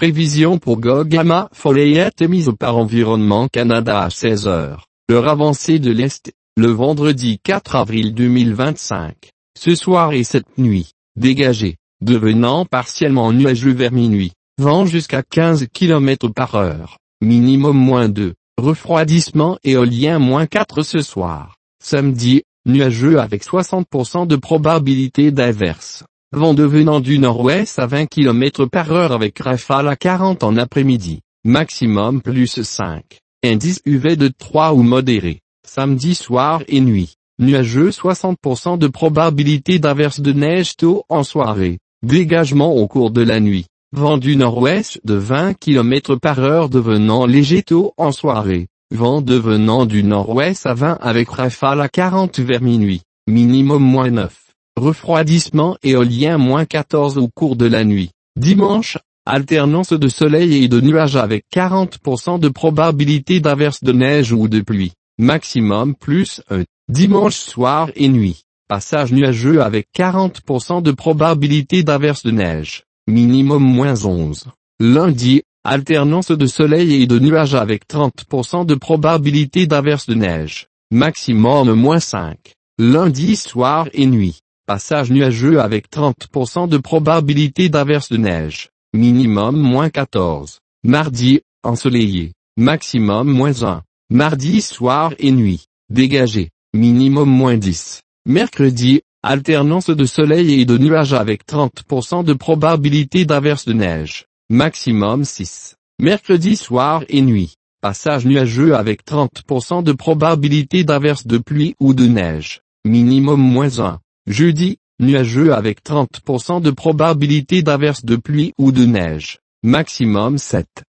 Prévision pour Gogama Follett émise par Environnement Canada à 16 heures. L'heure avancée de l'Est, le vendredi 4 avril 2025. Ce soir et cette nuit, dégagé, devenant partiellement nuageux vers minuit. Vent jusqu'à 15 km par heure. Minimum -2. Refroidissement éolien -4 ce soir. Samedi, nuageux avec 60% de probabilité d'averse. Vent devenant du nord-ouest à 20 km par heure avec rafale à 40 en après-midi. Maximum +5. Indice UV de 3 ou modéré. Samedi soir et nuit. Nuageux 60% de probabilité d'averse de neige tôt en soirée. Dégagement au cours de la nuit. Vent du nord-ouest de 20 km par heure devenant léger tôt en soirée. Vent devenant du nord-ouest à 20 avec rafale à 40 vers minuit. Minimum -9. Refroidissement éolien -14 au cours de la nuit. Dimanche, alternance de soleil et de nuages avec 40% de probabilité d'averse de neige ou de pluie. Maximum +1. Dimanche soir et nuit. Passage nuageux avec 40% de probabilité d'averse de neige. Minimum -11. Lundi, alternance de soleil et de nuages avec 30% de probabilité d'averse de neige. Maximum -5. Lundi soir et nuit. Passage nuageux avec 30% de probabilité d'averse de neige. Minimum -14. Mardi, ensoleillé. Maximum -1. Mardi soir et nuit. Dégagé. Minimum -10. Mercredi, alternance de soleil et de nuages avec 30% de probabilité d'averse de neige. Maximum 6. Mercredi soir et nuit. Passage nuageux avec 30% de probabilité d'averse de pluie ou de neige. Minimum -1. Jeudi, nuageux avec 30% de probabilité d'averse de pluie ou de neige. Maximum 7.